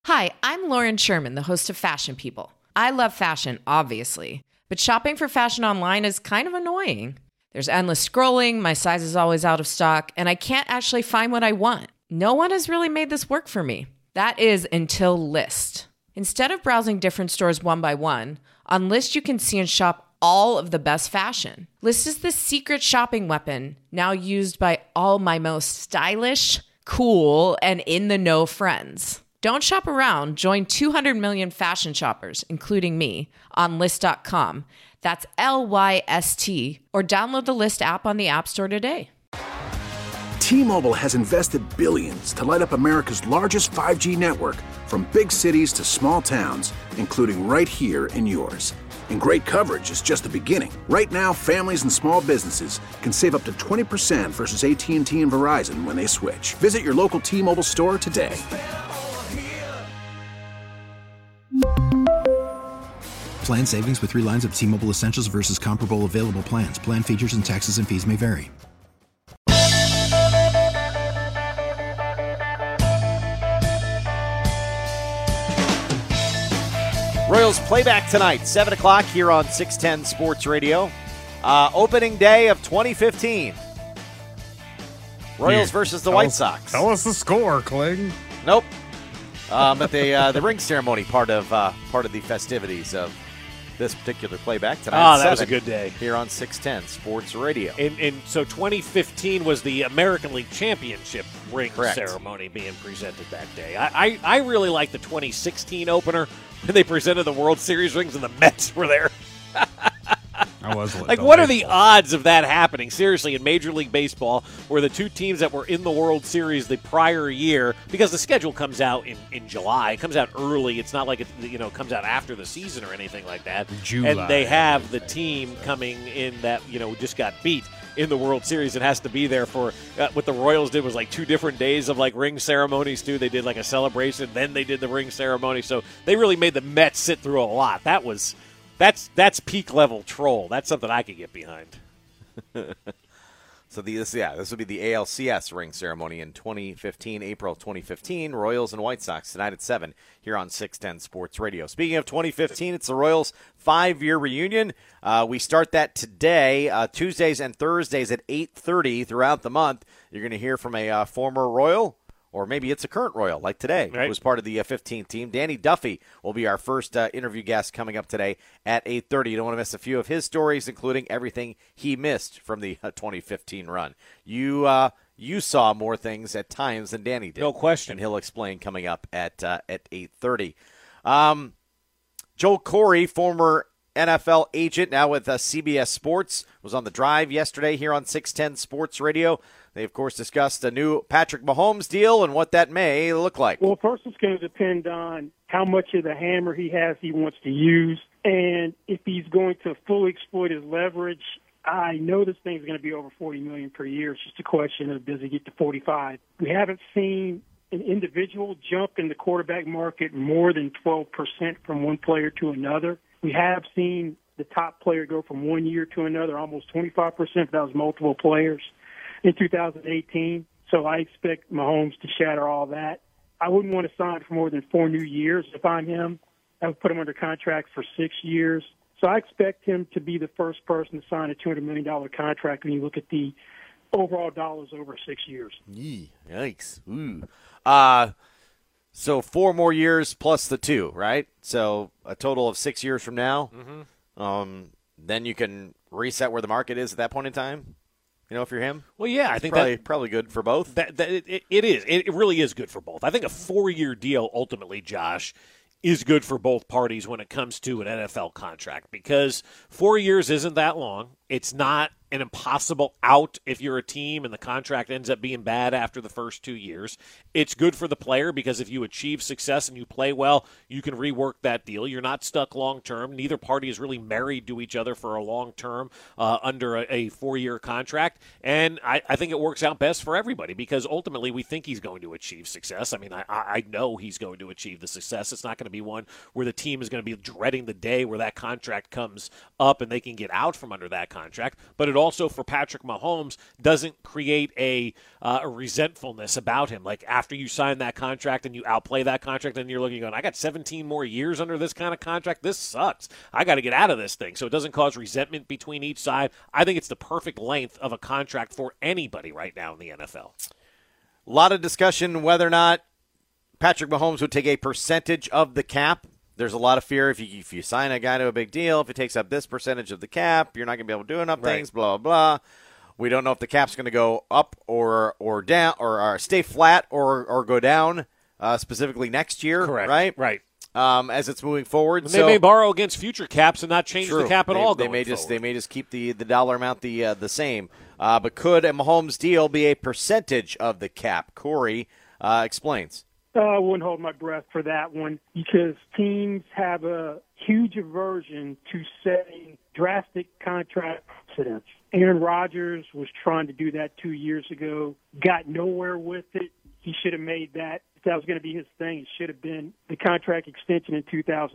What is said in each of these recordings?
Hi, I'm Lauren Sherman, the host of Fashion People. I love fashion, obviously, but shopping for fashion online is kind of annoying. There's endless scrolling, my size is always out of stock, and I can't actually find what I want. No one has really made this work for me. That is until Lyst. Instead of browsing different stores one by one, on Lyst you can see and shop all of the best fashion. Lyst is the secret shopping weapon, now used by all my most stylish, cool, and in-the-know friends. Don't shop around. Join 200 million fashion shoppers, including me, on Lyst.com. That's Lyst, or download the Lyst app on the App Store today. T-Mobile has invested billions to light up America's largest 5G network, from big cities to small towns, including right here in yours. And great coverage is just the beginning. Right now, families and small businesses can save up to 20% versus AT&T and Verizon when they switch. Visit your local T-Mobile store today. Plan savings with 3 lines of T-Mobile Essentials versus comparable available plans. Plan features and taxes and fees may vary. Royals playback tonight, 7 o'clock here on 610 Sports Radio. Opening day of 2015. Royals versus the White Sox. Tell us the score, Kling. Nope. But the ring ceremony part of the festivities of this particular playback tonight. Oh, that was a good day. Here on 610 Sports Radio. And so 2015 was the American League Championship ring Correct. ceremony being presented that day. I really like the 2016 opener when they presented the World Series rings and the Mets were there. Like, what are the odds of that happening? Seriously, in Major League Baseball, where the two teams that were in the World Series the prior year, because the schedule comes out in July, it comes out early. It's not like it comes out after the season or anything like that. July. And they have the team coming in that just got beat in the World Series and has to be there for what the Royals did was like 2 different days of like ring ceremonies too. They did like a celebration, then they did the ring ceremony. So they really made the Mets sit through a lot. That's peak level troll. That's something I could get behind. So this would be the ALCS ring ceremony in 2015, April 2015. Royals and White Sox tonight at 7 here on 610 Sports Radio. Speaking of 2015, it's the Royals' 5-year reunion. We start that today, Tuesdays and Thursdays at 8:30 throughout the month. You're going to hear from a former Royal, or maybe it's a current Royal, like today, right, who was part of the 15th team. Danny Duffy will be our first interview guest coming up today at 8:30. You don't want to miss a few of his stories, including everything he missed from the 2015 run. You saw more things at times than Danny did. No question. And he'll explain coming up at 8:30. Joel Corey, former NFL agent, now with CBS Sports, was on the drive yesterday here on 610 Sports Radio. They, of course, discussed the new Patrick Mahomes deal and what that may look like. Well, first it's going to depend on how much of the hammer he wants to use, and if he's going to fully exploit his leverage. I know this thing's going to be over $40 million per year. It's just a question of does it get to 45. We haven't seen an individual jump in the quarterback market more than 12% from one player to another. We have seen the top player go from one year to another, almost 25%. That was multiple players in 2018. So I expect Mahomes to shatter all that. I wouldn't want to sign for more than 4 new years if I'm him. I would put him under contract for 6 years. So I expect him to be the first person to sign a $200 million contract when you look at the overall dollars over 6 years. Yikes. Ooh. So 4 more years plus the 2, right? So a total of 6 years from now. Mm-hmm. Then you can reset where the market is at that point in time. If you're him. Well, yeah, I think probably good for both. It is. It really is good for both. I think a 4-year deal ultimately, Josh, is good for both parties when it comes to an NFL contract, because 4 years isn't that long. It's not an impossible out if you're a team and the contract ends up being bad after the first 2 years. It's good for the player because if you achieve success and you play well, you can rework that deal. You're not stuck long term. Neither party is really married to each other for a long term under a 4-year contract. And I think it works out best for everybody because ultimately we think he's going to achieve success. I mean, I know he's going to achieve the success. It's not going to be one where the team is going to be dreading the day where that contract comes up and they can get out from under that contract, but it also, for Patrick Mahomes, doesn't create a resentfulness about him. Like, after you sign that contract and you outplay that contract, and you're looking going, I got 17 more years under this kind of contract. This sucks. I got to get out of this thing. So it doesn't cause resentment between each side. I think it's the perfect length of a contract for anybody right now in the NFL. A lot of discussion whether or not Patrick Mahomes would take a percentage of the cap. There's a lot of fear if you sign a guy to a big deal, if it takes up this percentage of the cap, you're not going to be able to do enough things, blah, blah, blah. We don't know if the cap's going to go up or down or stay flat or go down specifically next year. Correct. Right. As it's moving forward. And they may borrow against future caps and not change the cap at all. They may just keep the dollar amount the same. But could a Mahomes deal be a percentage of the cap? Corey explains. I wouldn't hold my breath for that one because teams have a huge aversion to setting drastic contract precedents. Aaron Rodgers was trying to do that 2 years ago, got nowhere with it. He should have made that. If that was going to be his thing, it should have been the contract extension in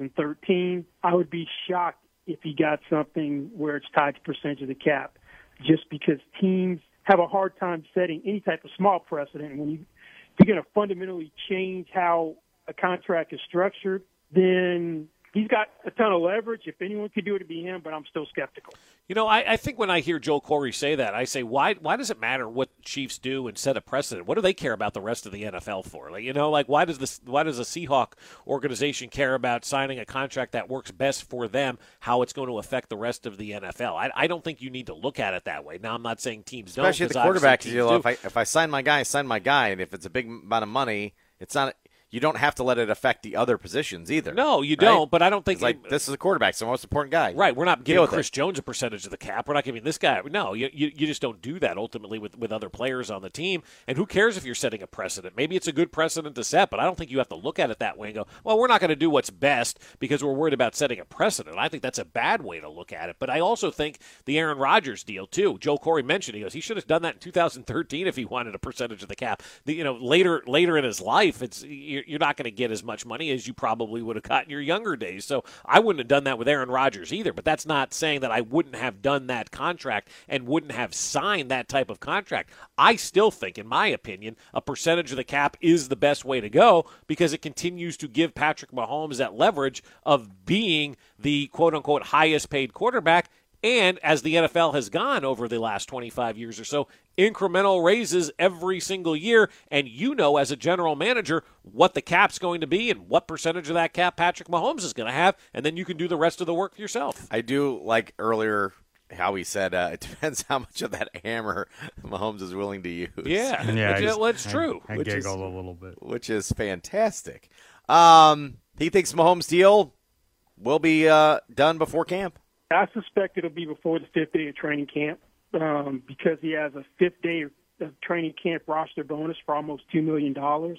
2013. I would be shocked if he got something where it's tied to percentage of the cap, just because teams have a hard time setting any type of small precedent. When you're going to fundamentally change how a contract is structured, then he's got a ton of leverage. If anyone could do it, it'd be him, but I'm still skeptical. You know, I think when I hear Joe Corey say that, I say, why does it matter what the Chiefs do and set a precedent? What do they care about the rest of the NFL for? Why does a Seahawk organization care about signing a contract that works best for them, how it's going to affect the rest of the NFL? I don't think you need to look at it that way. Now, I'm not saying teams don't. Especially at the quarterback, if I sign my guy, I sign my guy, and if it's a big amount of money, it's not – you don't have to let it affect the other positions either. No, you don't, but I don't think – this is a quarterback, so the most important guy. Right, we're not giving Chris Jones a percentage of the cap. We're not giving this guy – no, you just don't do that ultimately with other players on the team. And who cares if you're setting a precedent? Maybe it's a good precedent to set, but I don't think you have to look at it that way and go, well, we're not going to do what's best because we're worried about setting a precedent. I think that's a bad way to look at it. But I also think the Aaron Rodgers deal, too. Joe Corey mentioned, he goes, he should have done that in 2013 if he wanted a percentage of the cap. Later in his life, you're not going to get as much money as you probably would have got in your younger days. So I wouldn't have done that with Aaron Rodgers either, but that's not saying that I wouldn't have done that contract and wouldn't have signed that type of contract. I still think, in my opinion, a percentage of the cap is the best way to go because it continues to give Patrick Mahomes that leverage of being the quote-unquote highest paid quarterback. And as the NFL has gone over the last 25 years or so, incremental raises every single year. And you know, as a general manager, what the cap's going to be and what percentage of that cap Patrick Mahomes is going to have. And then you can do the rest of the work yourself. I do like earlier how he said it depends how much of that hammer Mahomes is willing to use. Yeah, it's true. I giggled a little bit. Which is fantastic. He thinks Mahomes' deal will be done before camp. I suspect it'll be before the 5th day of training camp because he has a 5th day of training camp roster bonus for almost $2 million.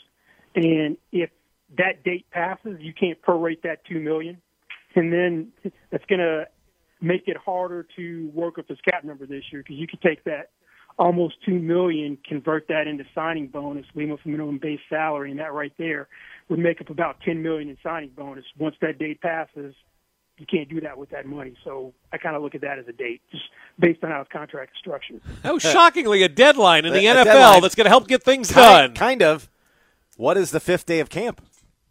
And if that date passes, you can't prorate that $2 million. And then that's going to make it harder to work with his cap number this year because you could take that almost $2 million, convert that into signing bonus, leave him with a minimum base salary, and that right there would make up about $10 million in signing bonus. Once that date passes, you can't do that with that money. So I kind of look at that as a date, just based on how his contract is structured. Oh, shockingly, a deadline in the NFL that's going to help get things done. Kind of. What is the 5th day of camp?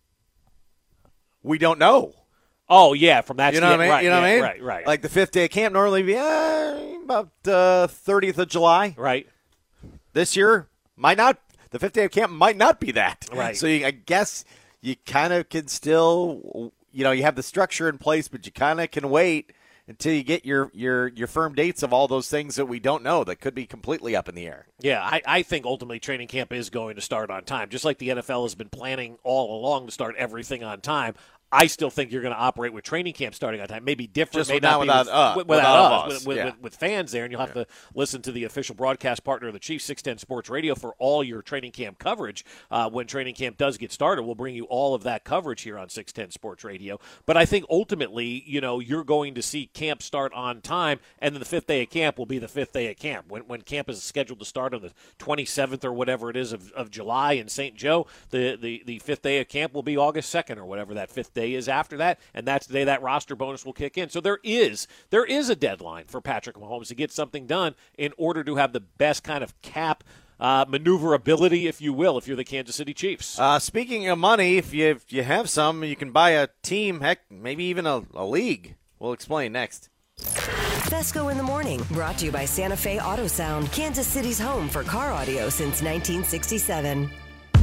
We don't know. Oh, yeah, from that. You know what I mean? Right, you know what I mean? Right. Like the 5th day of camp normally be about 30th of July. Right. This year might not. The 5th day of camp might not be that. Right. So I guess you kind of can still. You have the structure in place, but you kind of can wait until you get your firm dates of all those things that we don't know that could be completely up in the air. Yeah, I think ultimately training camp is going to start on time. Just like the NFL has been planning all along to start everything on time, I still think you're going to operate with training camp starting on time. Maybe different, just not without us. With fans there, and you'll have to listen to the official broadcast partner of the Chiefs, 610 Sports Radio, for all your training camp coverage. When training camp does get started, we'll bring you all of that coverage here on 610 Sports Radio. But I think ultimately, you're going to see camp start on time, and then the 5th day of camp will be the 5th day of camp. When camp is scheduled to start on the 27th or whatever it is of July in St. Joe, the 5th day of camp will be August 2nd or whatever that 5th day day is after that, and that's the day that roster bonus will kick in. So there is a deadline for Patrick Mahomes to get something done in order to have the best kind of cap maneuverability, if you will, if you're the Kansas City Chiefs. Speaking of money, if you have some, you can buy a team, heck, maybe even a league. We'll explain next. Fesco in the Morning, brought to you by Santa Fe Auto Sound, Kansas City's home for car audio since 1967.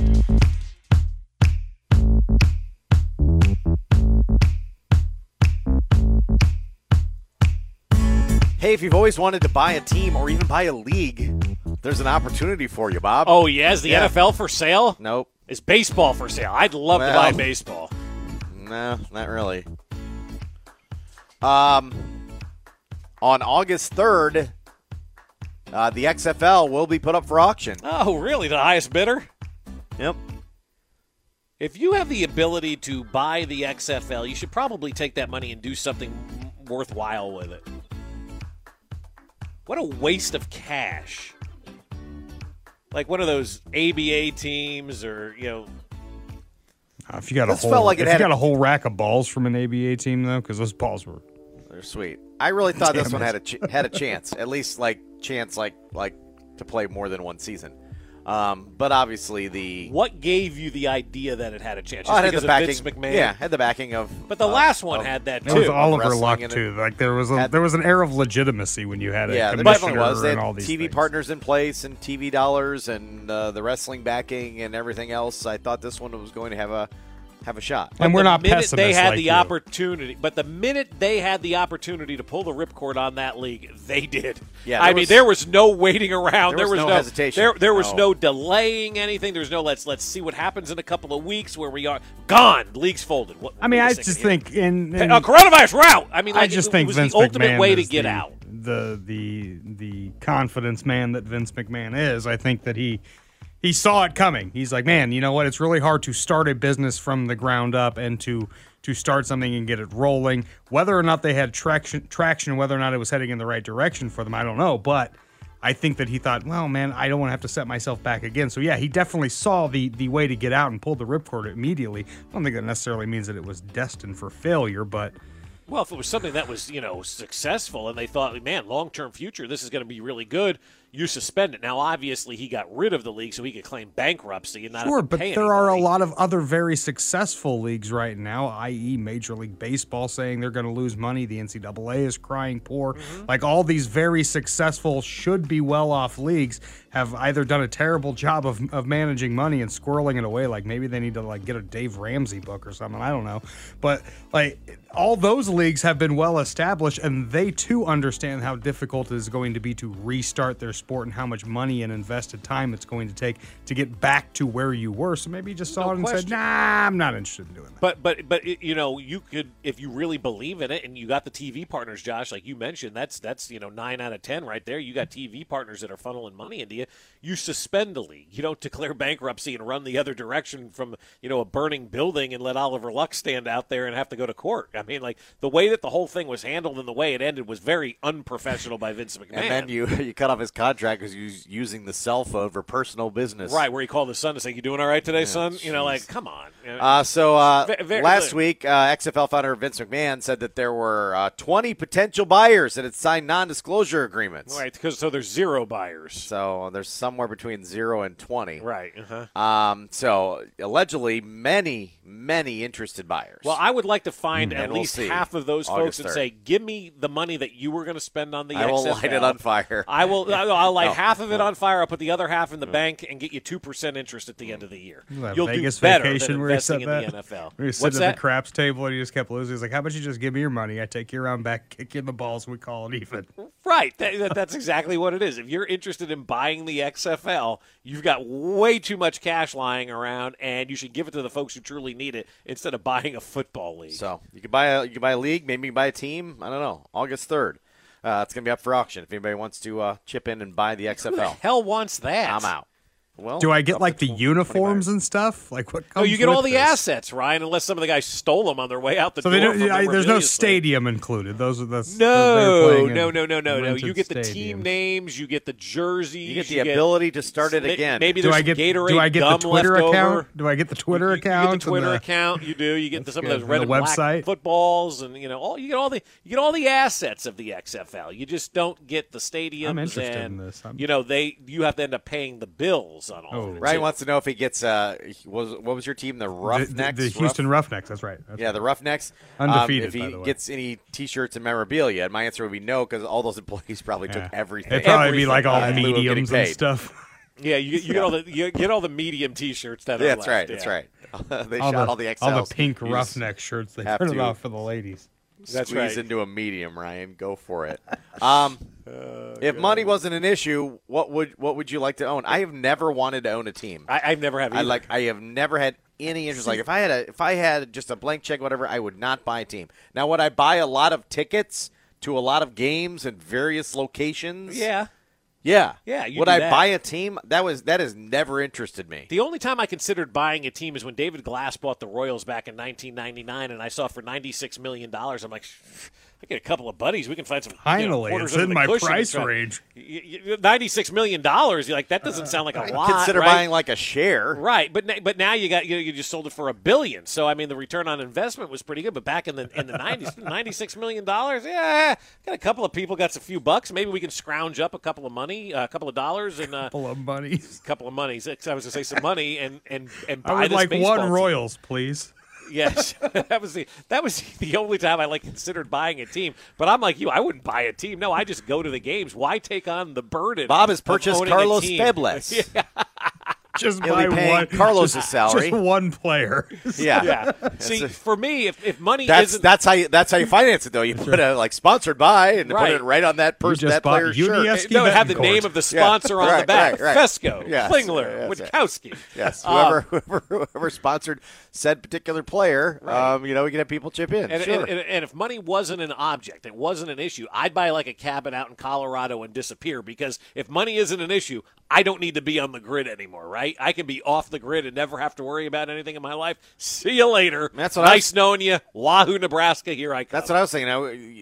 Hey, if you've always wanted to buy a team or even buy a league, there's an opportunity for you, Bob. Oh, yeah? Is the NFL for sale? Nope. Is baseball for sale? I'd love to buy baseball. No, not really. On August 3rd, the XFL will be put up for auction. Oh, really? The highest bidder? Yep. If you have the ability to buy the XFL, you should probably take that money and do something worthwhile with it. What a waste of cash. Like one of those ABA teams or, if you got a whole rack of balls from an ABA team, though, because those balls they're sweet. I really thought this one had a chance, at least like to play more than one season. But obviously what gave you the idea that it had a chance? Just because had the backing, of Vince McMahon? Yeah, had the backing of. But the last one had that too. It was Oliver Luck too. Like there was an air of legitimacy when you had a commissioner was. They had and all these TV things. partners in place and TV dollars and the wrestling backing and everything else. I thought this one was going to have a shot. And we're not pessimists. They had like the you. opportunity, but the minute they had the opportunity to pull the ripcord on that league, they did. Yeah, there was no waiting around. There was no hesitation. There was no delaying anything. There's no let's see what happens in a couple of weeks where we are gone. League's folded. I just think coronavirus route. I just think it was Vince the ultimate McMahon way to is get out. The confidence man that Vince McMahon is. I think that he saw it coming. He's like, man, you know what? It's really hard to start a business from the ground up and to start something and get it rolling. Whether or not they had traction, whether or not it was heading in the right direction for them, I don't know. But I think that he thought, well, man, I don't want to have to set myself back again. So, yeah, he definitely saw the way to get out and pulled the ripcord immediately. I don't think that necessarily means that it was destined for failure, but... Well, if it was something that was, successful and they thought, man, long-term future, this is going to be really good, you suspend it. Now, obviously, he got rid of the league so he could claim bankruptcy and not have to but pay there are a anybody. lot of other very successful leagues right now, i.e. Major League Baseball saying they're going to lose money. The NCAA is crying poor. Mm-hmm. Like all these very successful, should be well-off leagues have either done a terrible job of managing money and squirreling it away. Like maybe they need to get a Dave Ramsey book or something. I don't know. But all those leagues have been well established, and they too understand how difficult it is going to be to restart their sport and how much money and invested time it's going to take to get back to where you were. So maybe you just saw it and said, nah, I'm not interested in doing that. But you could, if you really believe in it, and you got the TV partners, Josh, like you mentioned, that's 9 out of 10 right there. You got TV partners that are funneling money into you. You suspend the league. You don't declare bankruptcy and run the other direction from a burning building and let Oliver Luck stand out there and have to go to court. I mean, the way that the whole thing was handled and the way it ended was very unprofessional by Vince McMahon. And then you cut off his contract because he was using the cell phone for personal business. Right, where he called his son to say, "You doing all right today, son?" Come on. Last week, XFL founder Vince McMahon said that there were 20 potential buyers that had signed non-disclosure agreements. Right, so there's 0 buyers. So there's somewhere between 0 and 20. Right. Uh-huh. So allegedly, many interested buyers. Well, I would like to find at we'll least see. half of those August folks and 3rd. say, "Give me the money that you were going to spend on the XFL. I will light it on fire. I'll light half of it on fire. I'll put the other half in the bank and get you 2% interest at the end of the year. You'll Vegas do better vacation than where you investing said in that? the NFL. Where you sit at the craps table and you just kept losing. He's like, how about you just give me your money? I take you around back, kick you in the balls, and we call it even. Right. That's exactly what it is. If you're interested in buying the XFL, you've got way too much cash lying around, and you should give it to the folks who truly need it instead of buying a football league. So you can buy a league, maybe you can buy a team. I don't know. August 3rd. It's going to be up for auction if anybody wants to chip in and buy the XFL. Who the hell wants that? I'm out. Well, do I get up like to the 20 uniforms and stuff? Like what? No, Comes you get all with the this? assets, Ryan, unless some of the guys stole them on their way out the So door. they don't, from there's no memorabilia store. stadium included. Those are the No. rented You get the team stadiums. names, you get the jerseys, You get the ability to start it again. Maybe Do there's I get Gatorade do I get the gum Twitter left account? over. Do I get the Twitter You account? get the Twitter and account. You do. You get some of good. those red And and the black website? footballs, and you get all the assets of the XFL. You just don't get the stadiums. I'm interested and, in this. you have to end up paying the bills on all of it. Ryan too. wants to know if he gets what was your team? The Roughnecks? The Houston Roughnecks. That's right. That's Yeah, the Roughnecks. Undefeated, if he by the way. gets any T-shirts and memorabilia, and my answer would be no, because all those employees probably took Yeah. everything. It'd probably be like all in lieu of getting mediums and paid. stuff. Yeah, you get all the medium T-shirts that are Yeah, that's left. right. Yeah. That's right. They shot all the XLs. All the pink You just Roughneck shirts. They have printed to off for the ladies. That's squeeze right. into a medium, Ryan. Go for it. If money wasn't an issue, what would you like to own? I have never wanted to own a team. I've never have either. I have never had any interest. Like if I had just a blank check, whatever, I would not buy a team. Now, would I buy a lot of tickets to a lot of games in various locations? Yeah. Yeah. you Would do I that. buy a team? That has never interested me. The only time I considered buying a team is when David Glass bought the Royals back in 1999, and I saw for $96 million. I'm like, I get a couple of buddies. We can find some. Finally, quarters it's under in the my cushion price and try- range. $96 million. You're like, that doesn't sound like a lot. Consider right? buying like a share. Right, but now you just sold it for $1 billion. So I mean, the return on investment was pretty good. But back in the 90s, $96 million. Yeah, got a couple of people got a few bucks. Maybe we can scrounge up a couple of dollars and Full of monies. couple of monies. I was going to say some money and buy I would this like baseball one team. Royals, please. Yes, that was the only time I considered buying a team. But I'm like you, I wouldn't buy a team. No, I just go to the games. Why take on the burden? Bob has of purchased owning a Carlos team? Febles. Yeah. Just He'll buy be paying one. Carlos's salary. Just one player. Yeah. Yeah. See, for me, if money That's isn't that's how you finance it though. You put a sponsored by and Right. put it right on that You person, just that bought player's shirt. UDS no, it had the Betancourt. name of the sponsor on the back. right. Fesco, Yes. Klingler, Yes. Witkowski. Yes, whoever sponsored said particular player, Right. we can have people chip in. And, sure. and if money wasn't an object, it wasn't an issue, I'd buy like a cabin out in Colorado and disappear, because if money isn't an issue, I don't need to be on the grid anymore, right? I can be off the grid and never have to worry about anything in my life. See you later. That's what nice knowing you. Wahoo, Nebraska, here I come. That's what I was thinking.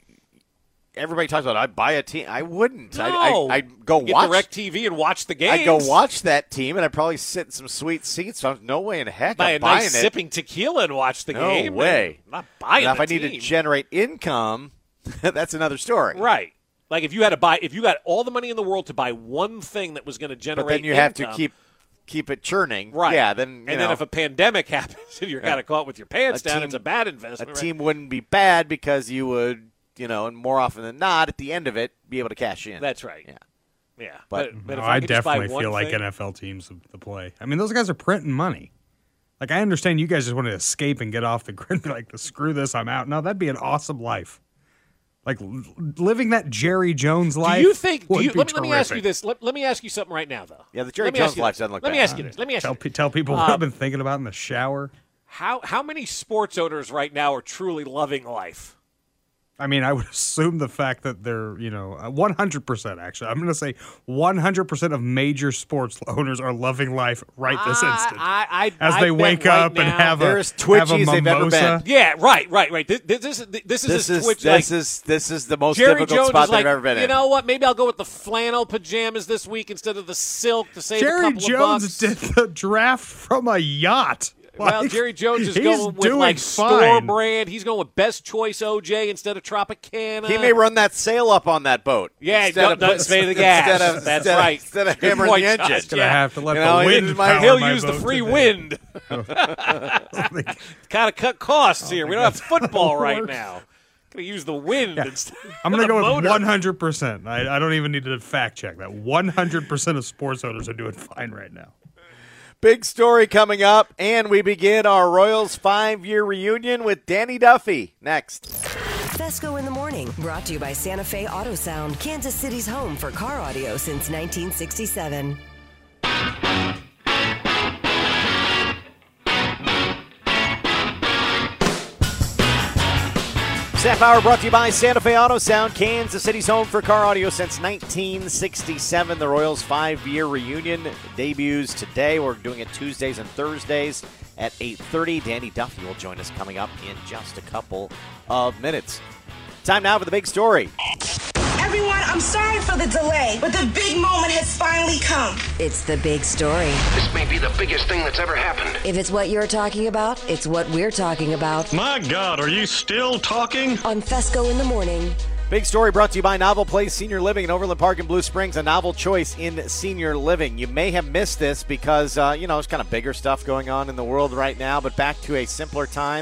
Everybody talks about I'd buy a team. I wouldn't. No. I'd go Get watch DirecTV and watch the games. I'd go watch that team, and I'd probably sit in some sweet seats. So no way in heck Buy I'm a buying nice it. sipping tequila and watch the No game. way. I'm not buying Now, if the I need to team. generate income, that's another story. Right. Like if you got all the money in the world to buy one thing that was going to generate But then you have to income, keep it churning. right. Yeah. Then then if a pandemic happens and you're kind of caught with your pants down, it's a bad a investment. team wouldn't be bad because you would, and more often than not, at the end of it, be able to cash in. That's right. Yeah. Yeah. But- But No, if I I could just buy definitely one feel like thing, NFL teams to play. I mean, those guys are printing money. Like, I understand you guys just want to escape and get off the grid. Like, screw this, I'm out. No, that'd be an awesome life. Like, living that Jerry Jones life. do you think? would be Let me ask you terrific. this. Let me ask you something right now, though. Yeah, the Jerry Let me Jones ask you life this. doesn't look Let me bad. ask you this. Let me ask you this. Tell people what I've been thinking about in the shower. How many sports owners right now are truly loving life? I mean, I would assume the fact that they're, 100% actually. I'm going to say 100% of major sports owners are loving life right this instant. As they wake up and have They're a, as twitchy have a as they've ever mimosa. been. Yeah, right. This is as Twitch. This is the most Jerry difficult Jones spot is like, they've ever been in. you know what? Maybe I'll go with the flannel pajamas this week instead of the silk to save a Jerry couple Jones of bucks. did the draft from a yacht. Well, Like, Jerry Jones is he's going with doing store fine. brand. He's going with Best Choice OJ instead of Tropicana. He may run that sail up on that boat. Yeah, instead of don't spray the gas. That's right. Instead of Good hammering point, the Josh. engine. Gonna have to let You know, the wind he's my- power He'll my use the boat free today. wind. Kind of cut costs here. We don't have football right works. now. Going to use the wind instead. I'm going to of go the with motor. 100%. I don't even need to fact check that. 100% of sports owners are doing fine right now. Big story coming up, and we begin our Royals 5-year reunion with Danny Duffy next. Fesco in the Morning, brought to you by Santa Fe Auto Sound, Kansas City's home for car audio since 1967. Half hour brought to you by Santa Fe Auto Sound, Kansas City's home for car audio since 1967. The Royals' 5-year reunion debuts today. We're doing it Tuesdays and Thursdays at 8:30. Danny Duffy will join us coming up in just a couple of minutes. Time now for the big story. Everyone, I'm sorry for the delay, but the big moment has finally come. It's the big story. This may be the biggest thing that's ever happened. If it's what you're talking about, it's what we're talking about. My God, are you still talking? On Fesco in the Morning. Big story brought to you by Novel Place Senior Living in Overland Park and Blue Springs, a novel choice in senior living. You may have missed this because, there's kind of bigger stuff going on in the world right now, but back to a simpler time.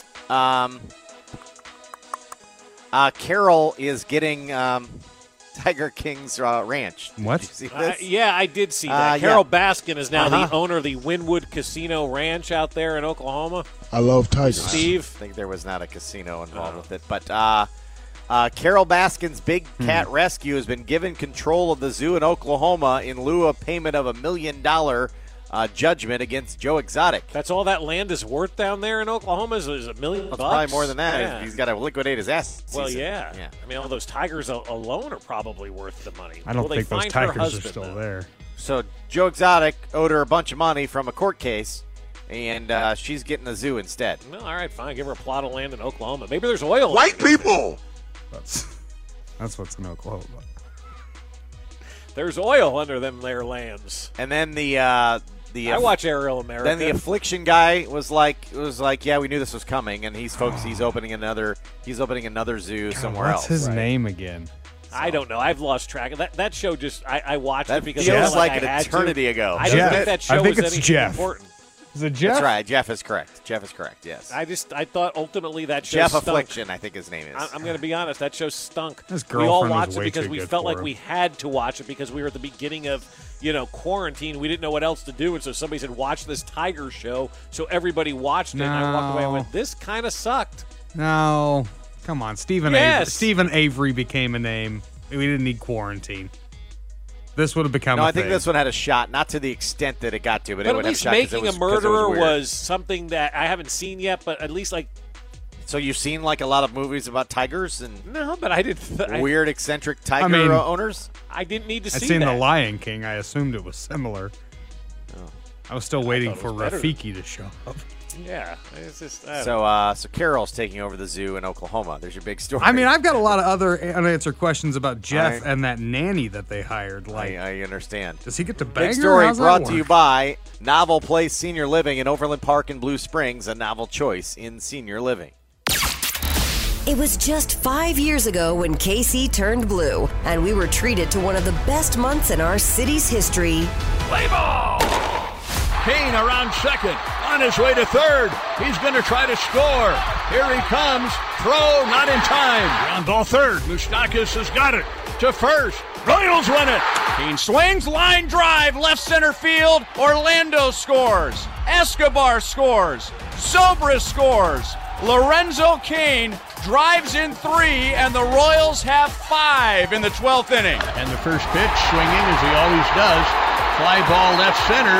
Carol is getting Tiger King's ranch. What? Did you see this? Yeah, I did see that. Carol Baskin is now Uh-huh. the owner of the Wynwood Casino Ranch out there in Oklahoma. I love tigers. Steve? I think there was not a casino involved with it. But Carol Baskin's Big Cat Rescue has been given control of the zoo in Oklahoma in lieu of payment of $1 million judgment against Joe Exotic. That's all that land is worth down there in Oklahoma is $1 million. It's probably more than that. Yeah. He's got to liquidate his assets. Well, yeah. I mean, all those tigers alone are probably worth the money. I don't Will they think those find her tigers are husband, still though? there. So Joe Exotic owed her a bunch of money from a court case, and she's getting the zoo instead. Well, all right, fine. Give her a plot of land in Oklahoma. Maybe there's oil. White people! That's what's in Oklahoma. There's oil under them there lands. And then I watch Aerial America. Then the affliction guy was like, yeah, we knew this was coming, and he's opening another zoo somewhere What's else. his name again? I don't know. I've lost track of that. That show just I watched That it because feels I felt like I an had eternity to. ago. I don't Jeff. think that show I think was it's anything Jeff. important. Is it Jeff? That's right. Jeff is correct. Yes. I thought ultimately that show Jeff stunk. Affliction, I think his name is. I'm going to be honest. That show stunk. His We all girlfriend was watched it way because too we good felt for like him. we had to watch it because we were at the beginning of quarantine. We didn't know what else to do, and so somebody said, "Watch this Tiger show." So everybody watched it, and I walked away and went, "This kind of sucked." No. Come on. Stephen Yes. Avery. Stephen Avery became a name. We didn't need quarantine. This would have become No, a I think thing. this one had a shot, not to the extent that it got to, but it But would at have least a shot 'cause making it was, a 'cause it murderer weird. was something that I haven't seen yet. But at least So you've seen like a lot of movies about tigers and no, but I didn't. weird eccentric tiger owners. I didn't need to I'd see seen that. The Lion King. I assumed it was similar. I was still waiting thought it for was better Rafiki to show up. Yeah, it's just I don't So Carol's taking over the zoo in Oklahoma. There's your big story. I mean, I've got a lot of other unanswered questions about Jeff I- and that nanny that they hired. Like, I understand. does he get to bang Big her? story How's that brought to work? you by Novel Place Senior Living in Overland Park and Blue Springs, a novel choice in senior living. It was just 5 years ago when KC turned blue, and we were treated to one of the best months in our city's history. Play ball! Kane around second, on his way to third. He's going to try to score. Here he comes. Throw, not in time. Ground ball third. Moustakis has got it. To first. Royals win it. Kane swings, line drive, left center field. Orlando scores. Escobar scores. Sobris scores. Lorenzo Kane drives in 3, and the Royals have 5 in the 12th inning. And the first pitch swinging as he always does. Fly ball left center.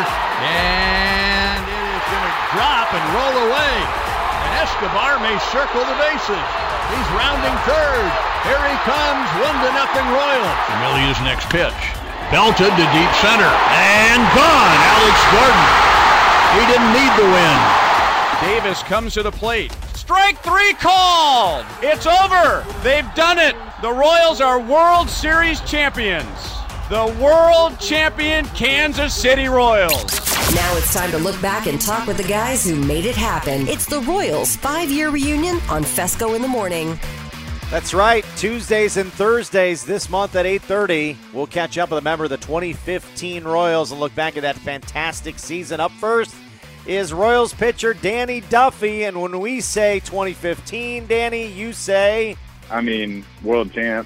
And it is going to drop and roll away. And Escobar may circle the bases. He's rounding third. Here he comes, 1-0 Royals. Amelia's next pitch. Belted to deep center. And gone, Alex Gordon. He didn't need the win. Davis comes to the plate. Strike 3 called. It's over. They've done it. The Royals are World Series champions. The world champion Kansas City Royals. Now it's time to look back and talk with the guys who made it happen. It's the Royals' 5-year reunion on Fesco in the Morning. That's right. Tuesdays and Thursdays this month at 8:30. We'll catch up with a member of the 2015 Royals and look back at that fantastic season. Up first is Royals pitcher Danny Duffy. And when we say 2015, Danny, you say? I mean, world champ.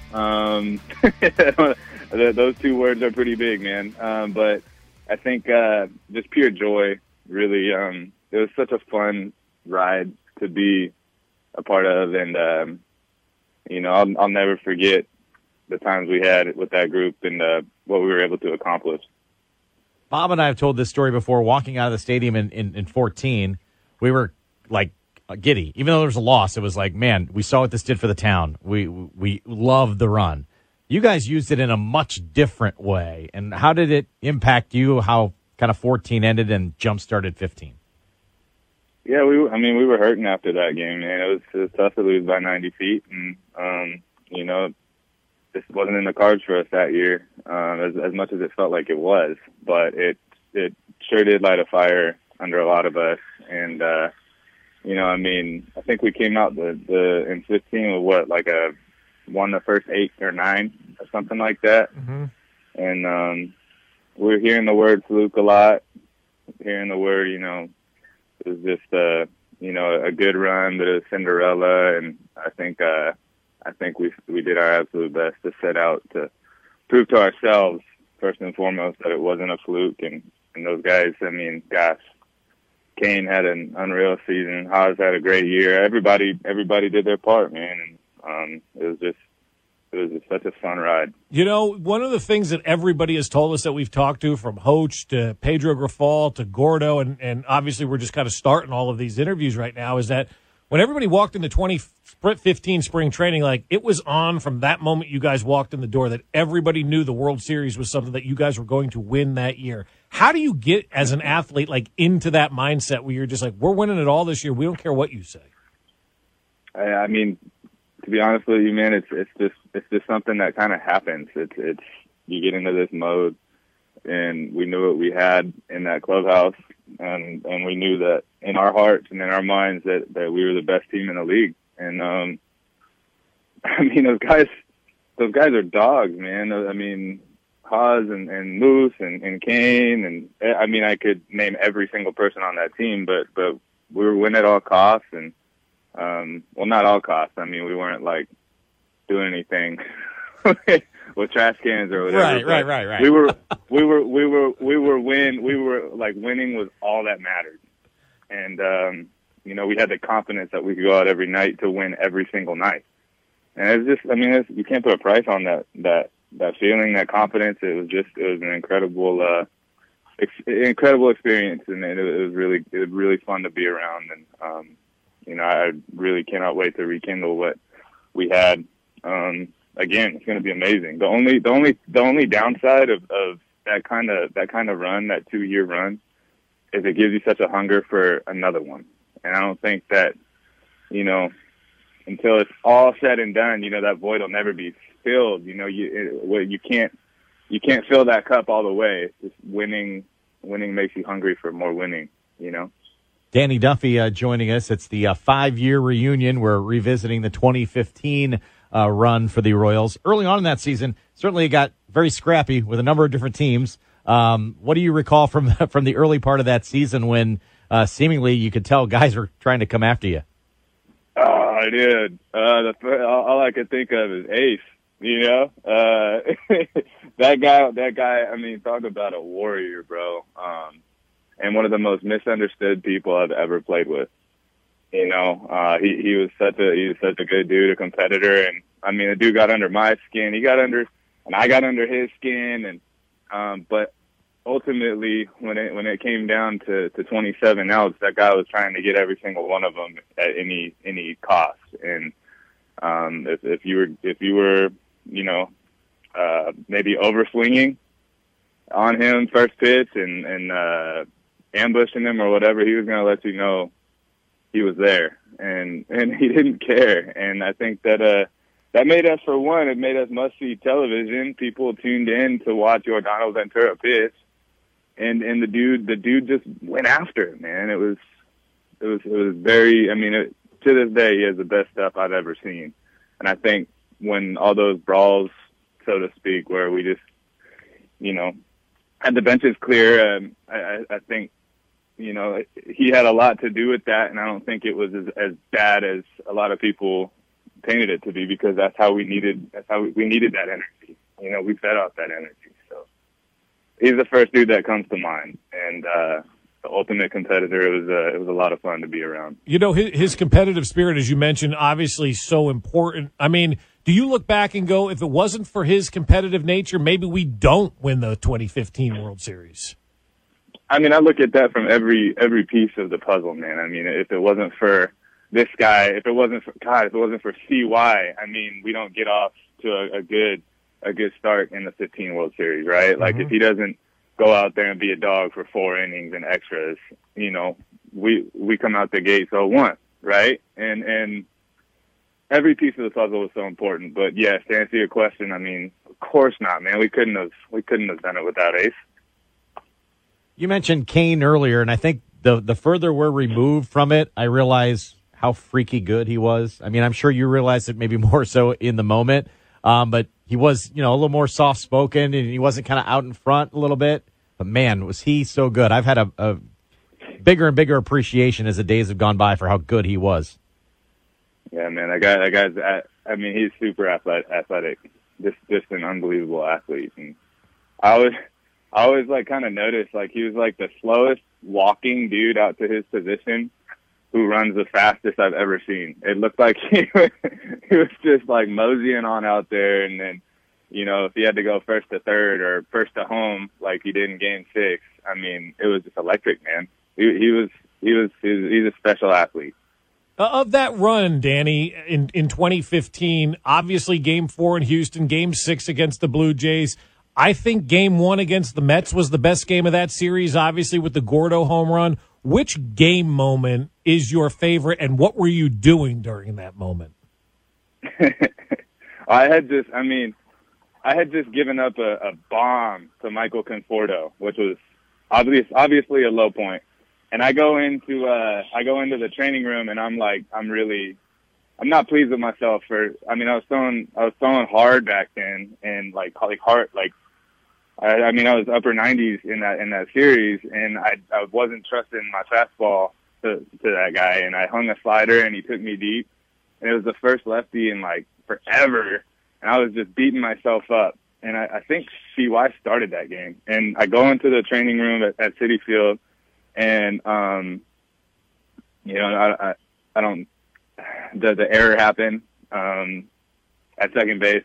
Those two words are pretty big, man. But I think just pure joy, really. It was such a fun ride to be a part of. And, I'll never forget the times we had with that group and what we were able to accomplish. Bob and I have told this story before. Walking out of the stadium in 14, we were like giddy. Even though there was a loss, it was like, man, we saw what this did for the town. We loved the run. You guys used it in a much different way. And how did it impact you, how kind of 14 ended and jump-started 15? Yeah, we were hurting after that game, man. It was tough to lose by 90 feet. And, this wasn't in the cards for us that year, as much as it felt like it was. But it sure did light a fire under a lot of us. And, I think we came out in 15 with won the first 8 or 9 or something like that. Mm-hmm. And we were hearing the word fluke a lot, hearing the word, it was just a good run, but it was Cinderella. And I think we did our absolute best to set out to prove to ourselves, first and foremost, that it wasn't a fluke. And those guys, Kane had an unreal season. Haas had a great year. Everybody did their part, man. And it was just such a fun ride. One of the things that everybody has told us that we've talked to, from Hoach to Pedro Grifol to Gordo, and obviously we're just kind of starting all of these interviews right now, is that when everybody walked into 2015 spring training, it was on from that moment you guys walked in the door that everybody knew the World Series was something that you guys were going to win that year. How do you get, as an athlete, into that mindset where you're just we're winning it all this year, we don't care what you say? To be honest with you, man, it's just something that kind of happens. It's you get into this mode, and we knew what we had in that clubhouse, and we knew that in our hearts and in our minds that we were the best team in the league. And those guys are dogs, man. Haas and Moose and Kane, and I could name every single person on that team, but we were winning at all costs. And not all costs. We weren't doing anything with trash cans or whatever. Right. We were winning was all that mattered. And, we had the confidence that we could go out every night to win every single night. And it's just, you can't put a price on that feeling, that confidence. It was an incredible experience. And it was really fun to be around. And, I really cannot wait to rekindle what we had. Again, it's going to be amazing. The only downside of that kind of run, that 2-year run, is it gives you such a hunger for another one. And I don't think that, until it's all said and done, that void will never be filled. You can't fill that cup all the way. It's just winning makes you hungry for more winning. Danny Duffy joining us. It's the 5-year reunion. We're revisiting the 2015 run for the Royals. Early on in that season, certainly it got very scrappy with a number of different teams. What do you recall from the early part of that season when seemingly you could tell guys were trying to come after you? Oh, I did. All I could think of is Ace. That guy. Talk about a warrior, bro. And one of the most misunderstood people I've ever played with. He was such a good dude, a competitor, and the dude got under my skin. And I got under his skin, and but ultimately, when it came down to 27 outs, that guy was trying to get every single one of them at any cost. And if you were maybe overswinging on him first pitch and ambushing him or whatever, he was going to let you know he was there, and he didn't care. And I think that made us, for one, it made us must-see television. People tuned in to watch Yordano Ventura pitch, and the dude just went after it, man. It was very. To this day, he has the best stuff I've ever seen. And I think when all those brawls, so to speak, where we just, had the benches clear, I think, he had a lot to do with that, and I don't think it was as bad as a lot of people painted it to be, because that's how we needed that energy. We fed off that energy. So he's the first dude that comes to mind, and the ultimate competitor. It was a lot of fun to be around. His competitive spirit, as you mentioned, obviously so important. Do you look back and go, if it wasn't for his competitive nature, maybe we don't win the 2015 World Series? I look at that from every piece of the puzzle, man. If it wasn't for this guy, if it wasn't for CY, I mean, we don't get off to a good start in the 15 World Series, right? Mm-hmm. Like if he doesn't go out there and be a dog for 4 innings and extras, you know, we come out the gate 0-1, right? And every piece of the puzzle was so important. But yes, to answer your question, I mean, of course not, man. We couldn't have done it without Ace. You mentioned Kane earlier, and I think the further we're removed from it, I realize how freaky good he was. I mean, I'm sure you realize it maybe more so in the moment, but he was, you know, a little more soft-spoken, and he wasn't kind of out in front a little bit. But, man, was he so good. I've had a bigger and bigger appreciation as the days have gone by for how good he was. Yeah, man, that guy's. I mean, he's super athletic. Just an unbelievable athlete. And I always like kind of noticed like he was like the slowest walking dude out to his position, who runs the fastest I've ever seen. It looked like he was just like moseying on out there, and then, you know, if he had to go first to third or first to home like he did in Game 6, I mean, it was just electric, man. He's a special athlete. Of that run, Danny, in 2015, obviously Game 4 in Houston, Game 6 against the Blue Jays. I think Game 1 against the Mets was the best game of that series, obviously with the Gordo home run. Which game moment is your favorite, and what were you doing during that moment? I had just given up a bomb to Michael Conforto, which was obviously a low point. And I go into the training room, and I'm not pleased with myself I was throwing hard back then, and like hard, like, I was upper 90s in that series, and I wasn't trusting my fastball to that guy, and I hung a slider, and he took me deep, and it was the first lefty in like forever, and I was just beating myself up, and I think CY started that game, and I go into the training room at Citi Field, and you know, I don't, the error happened at second base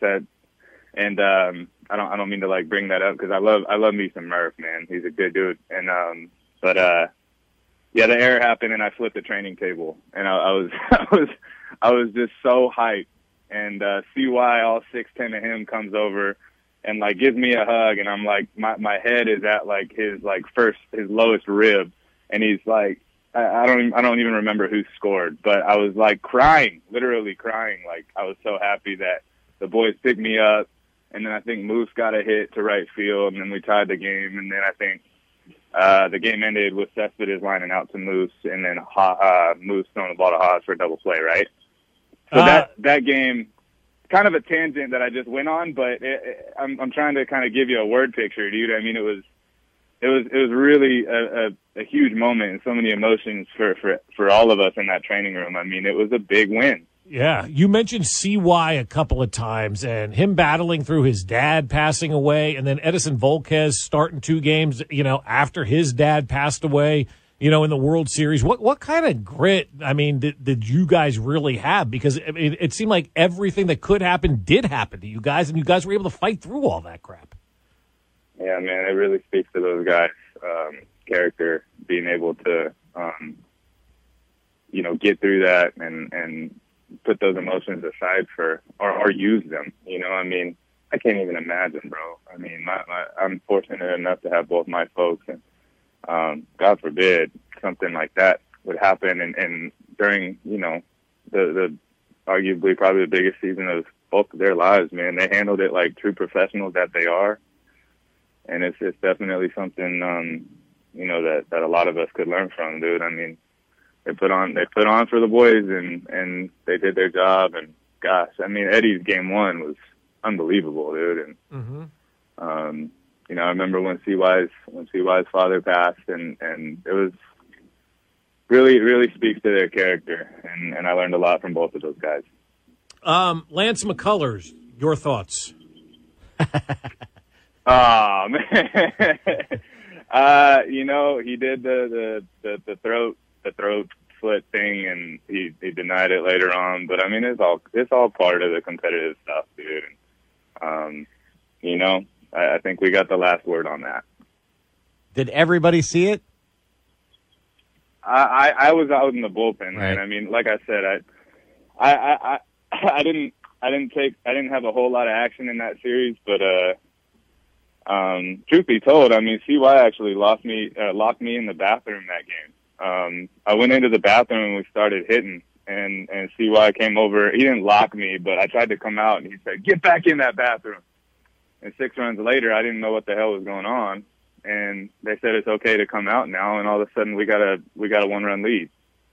I don't mean to like bring that up because I love me some Murph, man. He's a good dude. And the error happened and I flipped the training table, and I was just so hyped. And CY, all 6'10" of him, comes over and like gives me a hug, and I'm like, my head is at like his lowest rib, and he's like, I don't even remember who scored, but I was like crying, literally crying. Like I was so happy that the boys picked me up. And then I think Moose got a hit to right field, and then we tied the game. And then I think the game ended with Cespedes lining out to Moose, and then Moose throwing the ball to Haas for a double play, right? So that game, kind of a tangent that I just went on, but I'm trying to kind of give you a word picture, dude. I mean, it was really a huge moment and so many emotions for all of us in that training room. I mean, it was a big win. Yeah, you mentioned CY a couple of times and him battling through his dad passing away, and then Edison Volquez starting 2 games, you know, after his dad passed away, you know, in the World Series. What kind of grit, I mean, did you guys really have? Because I mean, it seemed like everything that could happen did happen to you guys, and you guys were able to fight through all that crap. Yeah, man, it really speaks to those guys' character, being able to, you know, get through that and put those emotions aside or use them. You know, I mean, I can't even imagine, bro. I mean, I'm fortunate enough to have both my folks, and God forbid something like that would happen. And during, you know, the arguably probably the biggest season of both of their lives, man, they handled it like true professionals that they are. And it's definitely something, you know, that a lot of us could learn from, dude. I mean, they put on for the boys, and they did their job. And gosh, I mean, Eddie's Game 1 was unbelievable, dude. And you know, I remember when CY's father passed, and it was really speaks to their character, and I learned a lot from both of those guys. Lance McCullers, your thoughts? Oh man, you know, he did the throat slit thing, and he denied it later on. But I mean, it's all part of the competitive stuff, dude. And you know, I think we got the last word on that. Did everybody see it? I was out in the bullpen, right. man. I mean, like I said, I didn't have a whole lot of action in that series, but truth be told, I mean, CY actually locked me in the bathroom that game. I went into the bathroom and we started hitting, and CY came over. He didn't lock me, but I tried to come out, and he said, "Get back in that bathroom." And 6 runs later, I didn't know what the hell was going on, and they said it's okay to come out now. And all of a sudden, we got a 1-run lead.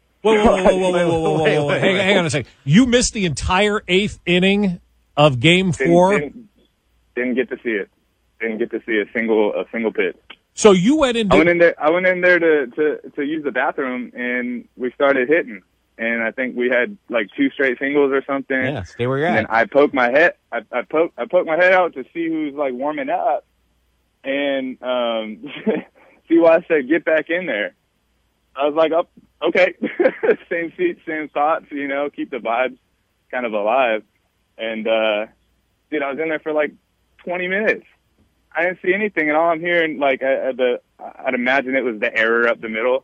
Whoa. Hang on a second. You missed the entire 8th inning of Game 4. Didn't get to see it. Didn't get to see a single pitch. So you went in. I went in there to use the bathroom, and we started hitting. And I think we had like 2 straight singles or something. Yeah, stay where you're at. And I poked my head. I poked my head out to see who's like warming up. And CY said, "Get back in there." I was like, "Oh, okay." Same seat, same thoughts. You know, keep the vibes kind of alive. And dude, I was in there for like 20 minutes. I didn't see anything, and all I'm hearing, like, I'd imagine it was the error up the middle.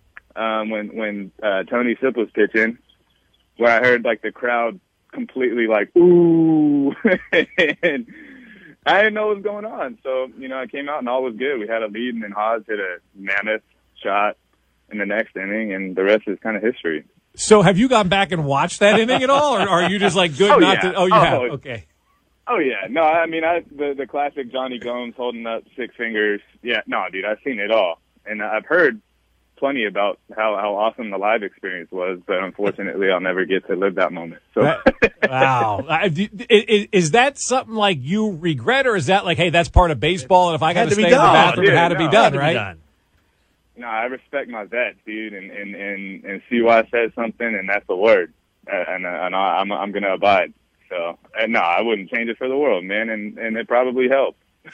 When Tony Sipp was pitching, where I heard like the crowd completely like ooh, and I didn't know what was going on. So I came out and all was good. We had a lead, and then Haas hit a mammoth shot in the next inning, and the rest is kind of history. So have you gone back and watched that inning at all, or are you just like good to? Oh, you have. Okay. Oh yeah, no, I mean the classic Johnny Gomes holding up 6 fingers. Yeah, no, dude, I've seen it all, and I've heard plenty about how awesome the live experience was, but unfortunately I'll never get to live that moment. So wow. Is that something like you regret, or is that like, hey, that's part of baseball, and if I got to stay in the bathroom, it had to be done, right? No, I respect my vets, dude, and CY says something, and that's the word, and I'm gonna abide. So, and no, I wouldn't change it for the world, man, and it probably helped.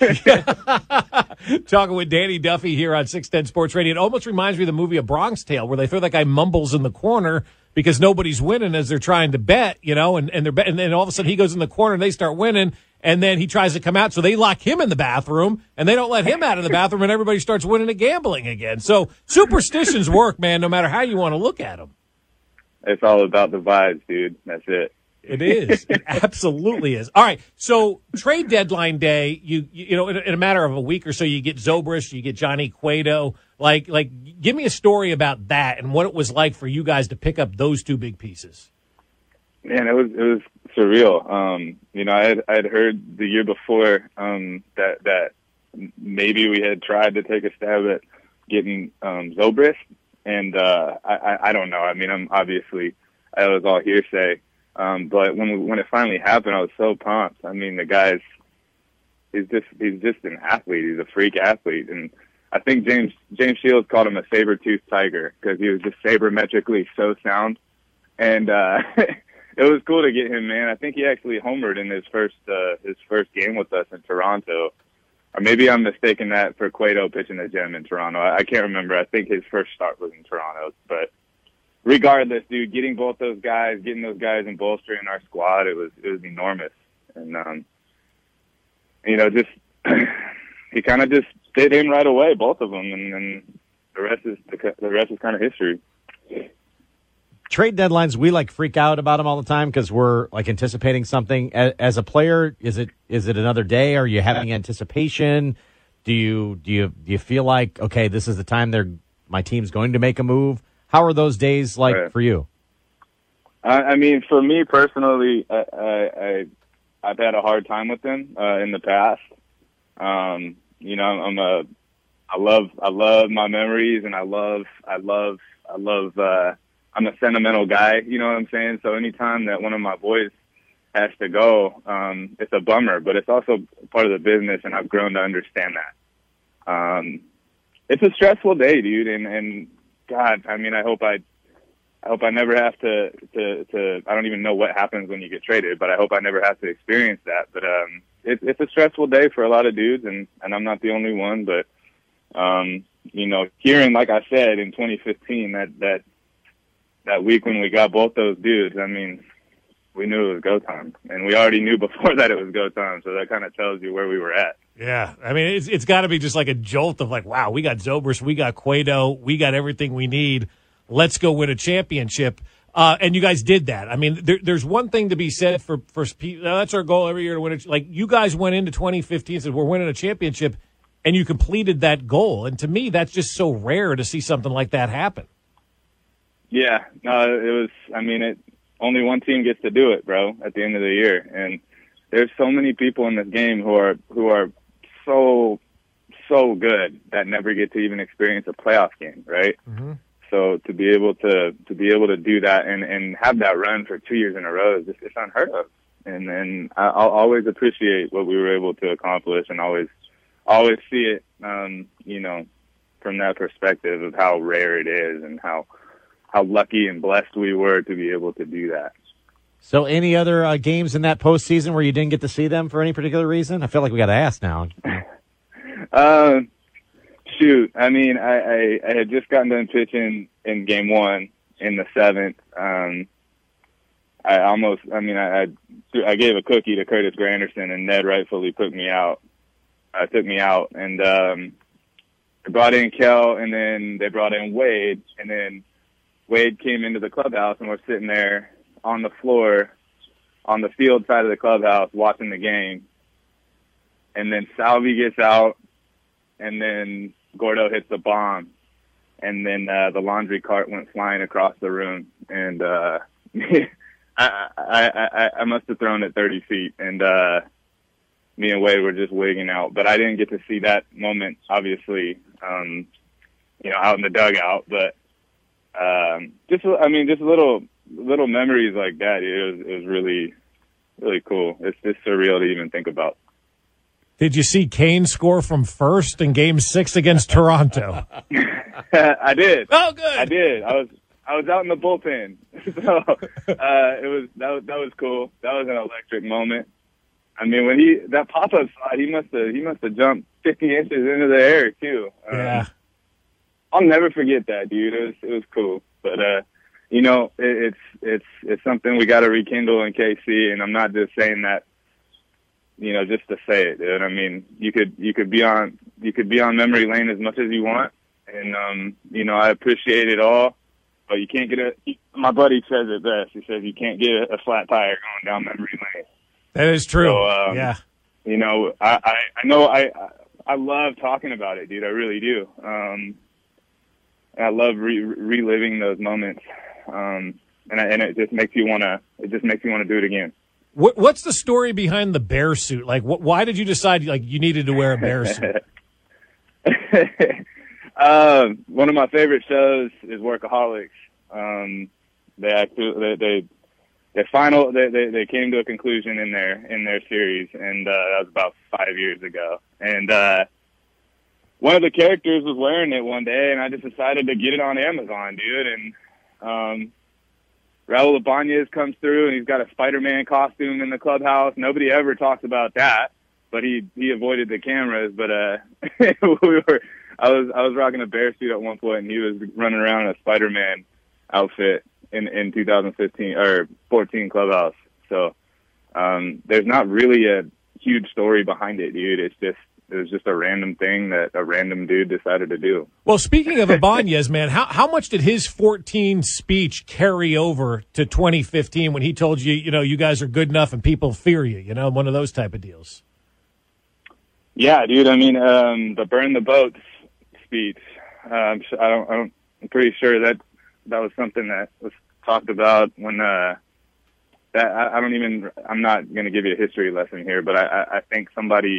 Talking with Danny Duffy here on 610 Sports Radio. It almost reminds me of the movie A Bronx Tale, where they throw that guy mumbles in the corner because nobody's winning as they're trying to bet, and then all of a sudden he goes in the corner and they start winning, and then he tries to come out, so they lock him in the bathroom and they don't let him out of the bathroom, and everybody starts winning at gambling again. So superstitions work, man, no matter how you want to look at them. It's all about the vibes, dude. That's it. It is. It absolutely is. All right. So trade deadline day, you know, in a matter of a week or so, you get Zobrist, you get Johnny Cueto. Like, give me a story about that and what it was like for you guys to pick up those 2 big pieces. Man, it was surreal. You know, I had heard the year before that maybe we had tried to take a stab at getting Zobrist, and I don't know. I mean, that was all hearsay. But when it finally happened, I was so pumped. I mean, the guy's he's just an athlete. He's a freak athlete, and I think James Shields called him a saber-toothed tiger because he was just sabermetrically so sound. And it was cool to get him, man. I think he actually homered in his first game with us in Toronto, or maybe I'm mistaking that for Cueto pitching a gem in Toronto. I can't remember. I think his first start was in Toronto, but. Regardless, dude, getting those guys and bolstering our squad, it was enormous. And, you know, just, he kind of just fit in right away, both of them. And the rest is kind of history. Trade deadlines, we freak out about them all the time because we're anticipating something. As a player, is it another day? Are you having anticipation? Do you feel like, okay, this is the time my team's going to make a move? How are those days for you? I mean, for me personally, I've had a hard time with them in the past. You know, I love my memories, and I'm a sentimental guy. You know what I'm saying? So anytime that one of my boys has to go, it's a bummer, but it's also part of the business, and I've grown to understand that. It's a stressful day, dude, and God, I mean, I hope I never have to I don't even know what happens when you get traded, but I hope I never have to experience that. But it's a stressful day for a lot of dudes, and I'm not the only one. But you know, hearing, like I said, in 2015, that week when we got both those dudes, I mean, we knew it was go time, and we already knew before that it was go time. So that kind of tells you where we were at. Yeah, I mean, it's got to be just like a jolt of like, wow, we got Zobrist, we got Cueto, we got everything we need. Let's go win a championship. And you guys did that. I mean, there's one thing to be said for that's our goal every year to win it. Like, you guys went into 2015 and said, we're winning a championship, and you completed that goal. And to me, that's just so rare to see something like that happen. Yeah, no, it was, I mean, only one team gets to do it, bro, at the end of the year. And there's so many people in this game who are so good that never get to even experience a playoff game, right? Mm-hmm. So to be able to do that and have that run for 2 years in a row is just, it's unheard of. And I'll always appreciate what we were able to accomplish, and always see it, you know, from that perspective of how rare it is and how lucky and blessed we were to be able to do that. So any other games in that postseason where you didn't get to see them for any particular reason? I feel like we got to ask now. Shoot, I mean, I had just gotten done pitching in game 1 in the 7th. I gave a cookie to Curtis Granderson, and Ned rightfully took me out. And they brought in Kel, and then they brought in Wade, and then Wade came into the clubhouse, and we're sitting there on the floor on the field side of the clubhouse watching the game. And then Salvi gets out, and then Gordo hits the bomb, and then the laundry cart went flying across the room, and I must have thrown it 30 feet, and me and Wade were just wigging out. But I didn't get to see that moment, obviously, you know, out in the dugout. But just little memories like that. It was really, really cool. It's just surreal to even think about. Did you see Kane score from first in Game 6 against Toronto? I did. Oh, good. I did. I was out in the bullpen, so that was cool. That was an electric moment. I mean, when that pop-up slide, he must have jumped 50 inches into the air too. Yeah. I'll never forget that, dude. It was cool. But you know, it's something we got to rekindle in KC, and I'm not just saying that, you know, just to say it, dude. I mean, you could be on memory lane as much as you want, and you know, I appreciate it all, but you can't my buddy says it best. He says you can't get a flat tire going down memory lane. That is true. So, yeah. You know, I know I love talking about it, dude. I really do. I love reliving those moments, and it just makes you want to do it again. What's the story behind the bear suit? Like, why did you decide like you needed to wear a bear suit? One of my favorite shows is Workaholics. They came to a conclusion in their series, and that was about 5 years ago. And one of the characters was wearing it one day, and I just decided to get it on Amazon, dude. And Raul Ibanez comes through, and he's got a Spider-Man costume in the clubhouse. Nobody ever talks about that, but he avoided the cameras. But I was rocking a bear suit at one point, and he was running around in a Spider-Man outfit in 2015 or 14 clubhouse. So there's not really a huge story behind it, dude. It was just a random thing that a random dude decided to do. Well, speaking of Ibanez, man, how much did his 14 speech carry over to 2015 when he told you, you know, you guys are good enough and people fear you, you know, one of those type of deals? Yeah, dude. I mean, the burn the boats speech. I'm pretty sure that was something that was talked about when I'm not going to give you a history lesson here, but I think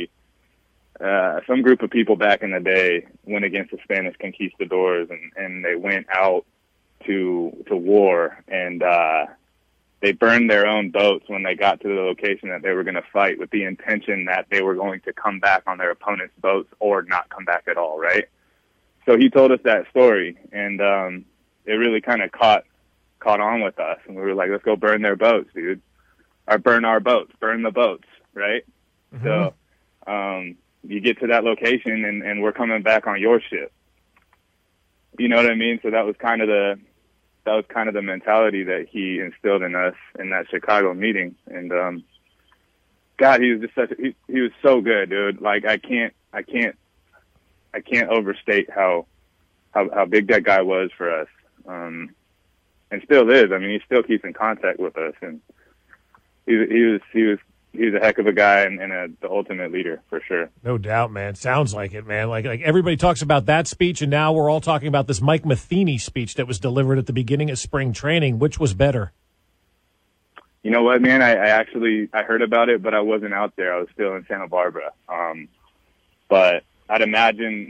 some group of people back in the day went against the Spanish conquistadors, and they went out to war, and they burned their own boats when they got to the location that they were going to fight, with the intention that they were going to come back on their opponent's boats or not come back at all, right? So he told us that story, and it really kind of caught on with us, and we were like, let's go burn their boats, dude. Or burn our boats, burn the boats, right? Mm-hmm. So you get to that location, and we're coming back on your ship. You know what I mean? So that was kind of the mentality that he instilled in us in that Chicago meeting. And God, he was just he was so good, dude. Like I can't overstate how big that guy was for us, and still is. I mean, he still keeps in contact with us, and he was a heck of a guy and the ultimate leader for sure. No doubt, man. Sounds like it, man. Like everybody talks about that speech, and now we're all talking about this Mike Matheny speech that was delivered at the beginning of spring training. Which was better? You know what, man? I heard about it, but I wasn't out there. I was still in Santa Barbara. But I'd imagine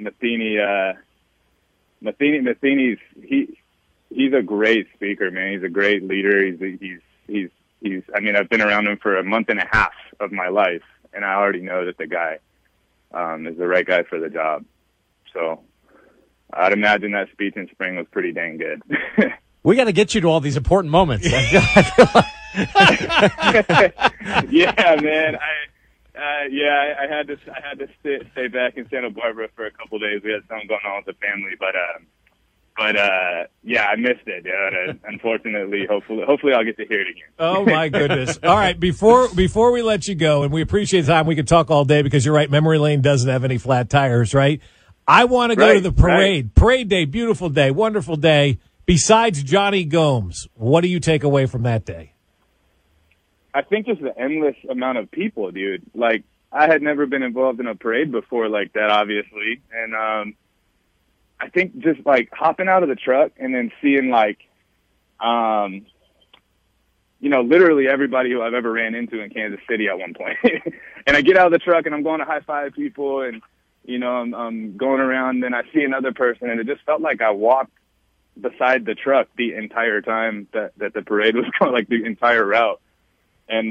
Matheny's he's a great speaker, man. He's a great leader. He's I mean, I've been around him for a month and a half of my life, and I already know that the guy is the right guy for the job. So I'd imagine that speech in spring was pretty dang good. We got to get you to all these important moments. Yeah, man. I had to stay back in Santa Barbara for a couple of days. We had something going on with the family, but yeah, I missed it, dude. Unfortunately, hopefully I'll get to hear it again. Oh my goodness! All right, before we let you go, and we appreciate the time, we could talk all day because you're right. Memory lane doesn't have any flat tires, right? I want to go to the parade. Parade day, beautiful day, wonderful day. Besides Johnny Gomes, what do you take away from that day? I think just the endless amount of people, dude. Like, I had never been involved in a parade before like that, obviously. And I think just, like, hopping out of the truck and then seeing, like, you know, literally everybody who I've ever ran into in Kansas City at one point. And I get out of the truck and I'm going to high-five people and, you know, I'm going around and I see another person and it just felt like I walked beside the truck the entire time that the parade was going, like the entire route. And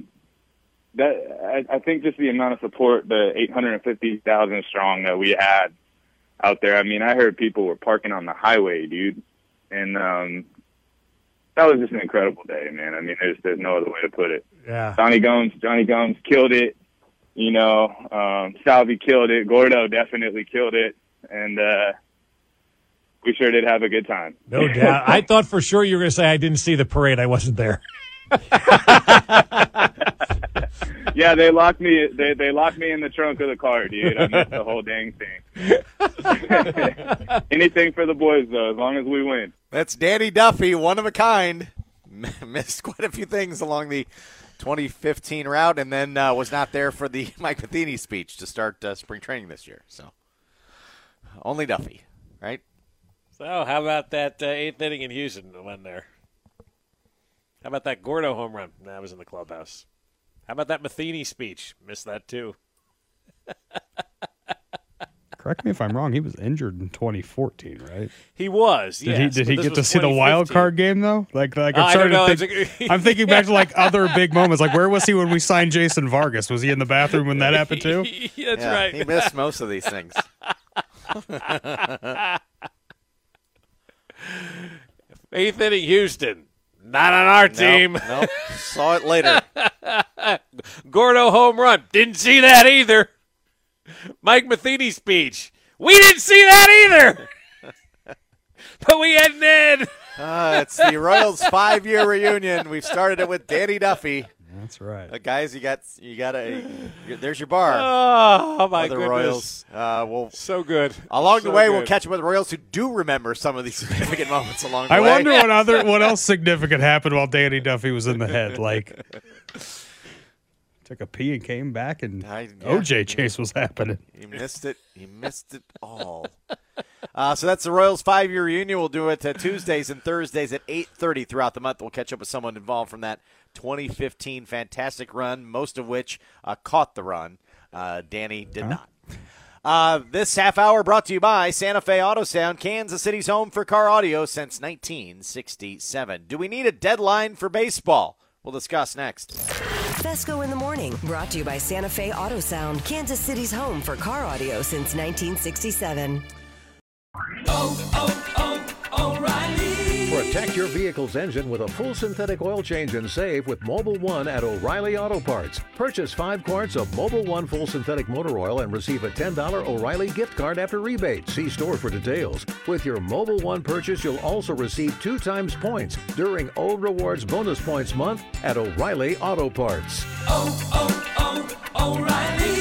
that I think just the amount of support, the 850,000 strong that we had out there. I mean, I heard people were parking on the highway, dude. And that was just an incredible day, man. I mean, there's no other way to put it. Yeah. Johnny Gomes killed it. You know, Salvi killed it. Gordo definitely killed it. And we sure did have a good time. No doubt. I thought for sure you were going to say I didn't see the parade. I wasn't there. Yeah, they locked me. They locked me in the trunk of the car, dude. I missed the whole dang thing. Anything for the boys, though, as long as we win. That's Danny Duffy, one of a kind. Missed quite a few things along the 2015 route, and then was not there for the Mike Matheny speech to start spring training this year. So only Duffy, right? So how about that eighth inning in Houston went there? How about that Gordo home run? That was in the clubhouse. How about that Matheny speech? Missed that too. Correct me if I'm wrong. He was injured in 2014, right? He was. Yes, did he get to see the wild card game though? Like I'm starting to think. I'm thinking back to like other big moments. Like where was he when we signed Jason Vargas? Was he in the bathroom when that happened too? That's right. He missed most of these things. Eighth inning, Houston. Not on our team. Nope. Saw it later. Gordo home run. Didn't see that either. Mike Matheny speech. We didn't see that either. But we had Ned. It's the Royals 5-year reunion. We've started it with Danny Duffy. That's right. Guys, you got there's your bar. Oh, my the goodness. Royals. So good. Along the way, good. We'll catch up with the Royals who do remember some of these significant moments along the way. I wonder what else significant happened while Danny Duffy was in the head. Like, took a pee and came back, and OJ chase was happening. He missed it. He missed it all. So that's the Royals 5-year reunion. We'll do it Tuesdays and Thursdays at 8:30 throughout the month. We'll catch up with someone involved from that 2015 fantastic run, most of which caught the run. Danny did not. This half hour brought to you by Santa Fe Auto Sound, Kansas City's home for car audio since 1967. Do we need a deadline for baseball? We'll discuss next. Fesco in the Morning, brought to you by Santa Fe Auto Sound, Kansas City's home for car audio since 1967. O'Reilly. Protect your vehicle's engine with a full synthetic oil change and save with Mobil 1 at O'Reilly Auto Parts. Purchase 5 quarts of Mobil 1 full synthetic motor oil and receive a $10 O'Reilly gift card after rebate. See store for details. With your Mobil 1 purchase, you'll also receive 2 times points during O Rewards Bonus Points Month at O'Reilly Auto Parts. O'Reilly